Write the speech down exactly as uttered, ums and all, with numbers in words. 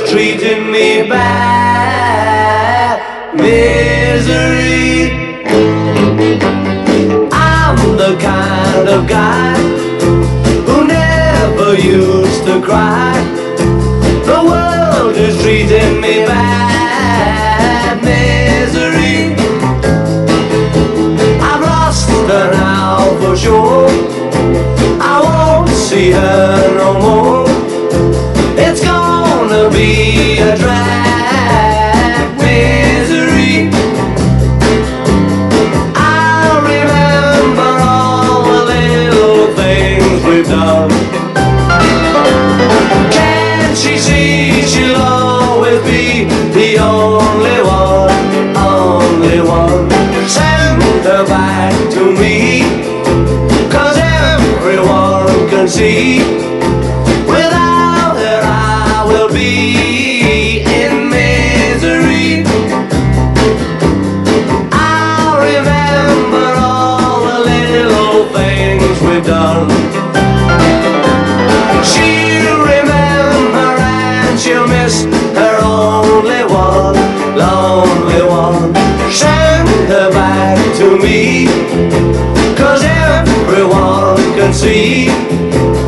treating me bad. Misery. I'm the kind of guy who never used to cry. The world is treating me bad. Misery. I've lost her now for sure. I won't see her no more. It's gonna be a drag. Misery. I'll remember all the little things we've done. Can't she see she'll always be the only one, only one? Send her back to me, 'cause everyone can see without her I will be in misery. I'll remember all the little things we've done. She'll remember and she'll miss her only one, lonely one. Send her back to me, 'cause everyone can see